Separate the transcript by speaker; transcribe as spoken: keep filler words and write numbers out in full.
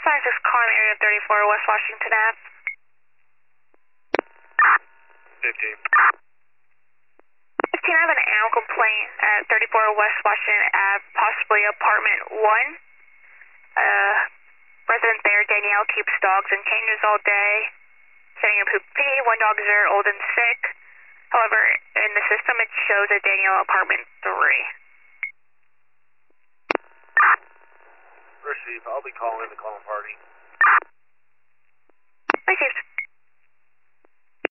Speaker 1: five six calling area thirty-four West Washington Ave.
Speaker 2: fifteen.
Speaker 1: fifteen, I have an animal complaint at thirty-four West Washington Ave, possibly apartment one. Uh, resident there, Danielle, keeps dogs and cages all day, setting a poop pee. One dog is very old and sick. However, in the system it shows a Danielle apartment three.
Speaker 2: Receive. I'll be calling the calling party.
Speaker 1: Received.